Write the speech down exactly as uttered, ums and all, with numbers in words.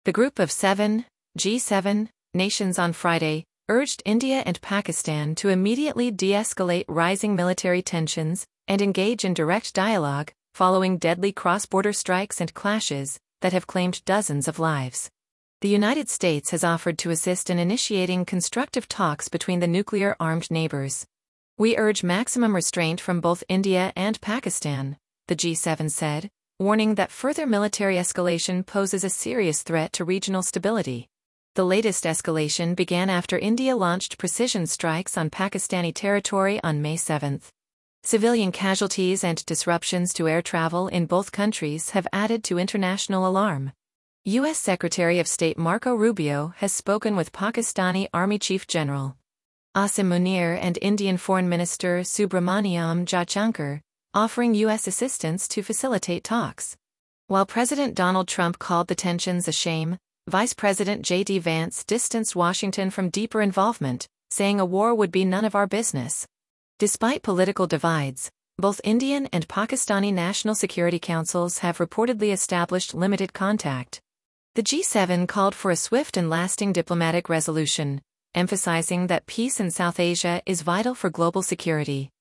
The Group of Seven, G seven, nations on Friday urged India and Pakistan to immediately de-escalate rising military tensions and engage in direct dialogue, following deadly cross-border strikes and clashes that have claimed dozens of lives. The United States has offered to assist in initiating constructive talks between the nuclear-armed neighbors. We urge maximum restraint from both India and Pakistan, the G seven said, warning that further military escalation poses a serious threat to regional stability. The latest escalation began after India launched precision strikes on Pakistani territory on May seventh. Civilian casualties and disruptions to air travel in both countries have added to international alarm. U S Secretary of State Marco Rubio has spoken with Pakistani Army Chief General Asim Munir and Indian Foreign Minister Subramaniam Jaishankar, offering U S assistance to facilitate talks. While President Donald Trump called the tensions a shame, Vice President J D Vance distanced Washington from deeper involvement, saying a war would be none of our business. Despite political divides, both Indian and Pakistani national security councils have reportedly established limited contact. The G seven called for a swift and lasting diplomatic resolution, emphasizing that peace in South Asia is vital for global security.